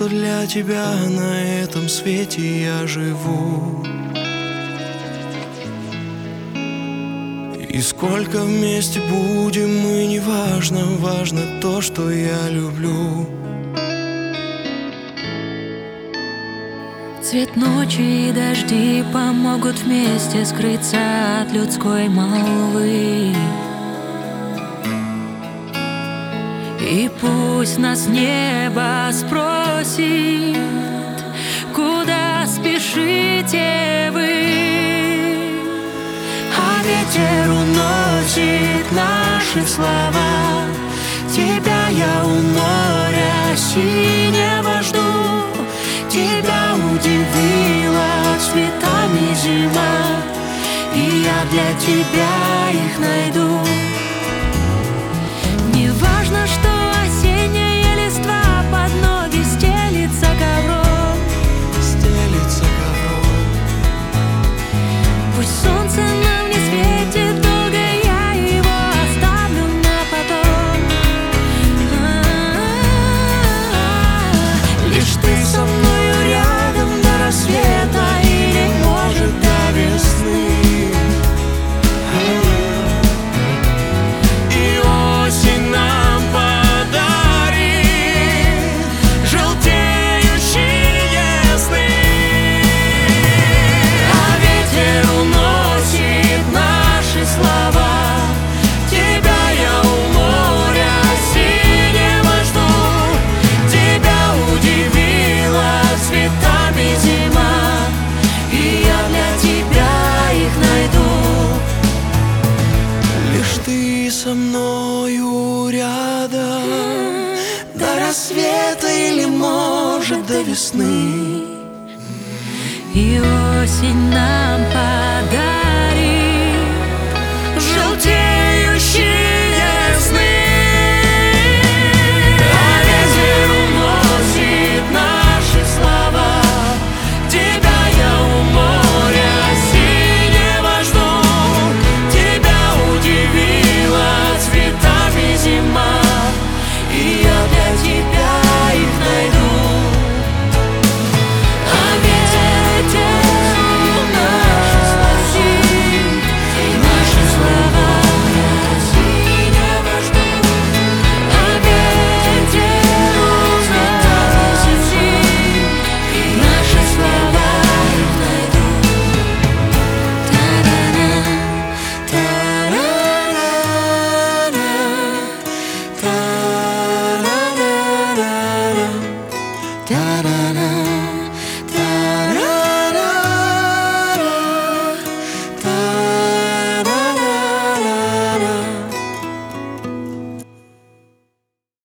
что для тебя на этом свете я живу. И сколько вместе будем мы, не важно, важно то, что я люблю. Цвет ночи и дожди помогут вместе скрыться от людской молвы. И пусть нас небо спросит, куда спешите вы, а ветер уносит наши слова. Тебя я у моря синего жду, тебя удивила цветами зима, и я для тебя их найду. Не важно, что осенняя листва под ноги стелится ковром, Стелится ковром. пусть солнце нам не светит долго, я его оставлю на потом. Лишь ты со мною рядом до рассвета или, может, до весны. И осень нам подарит желтеющие сны. А ветер уносит наши слова. Тебя я у моря синего жду, тебя удивила цветами зима, и я для тебя их найду. Лишь ты со мною рядом до рассвета или, может, до весны. И осень нам подарит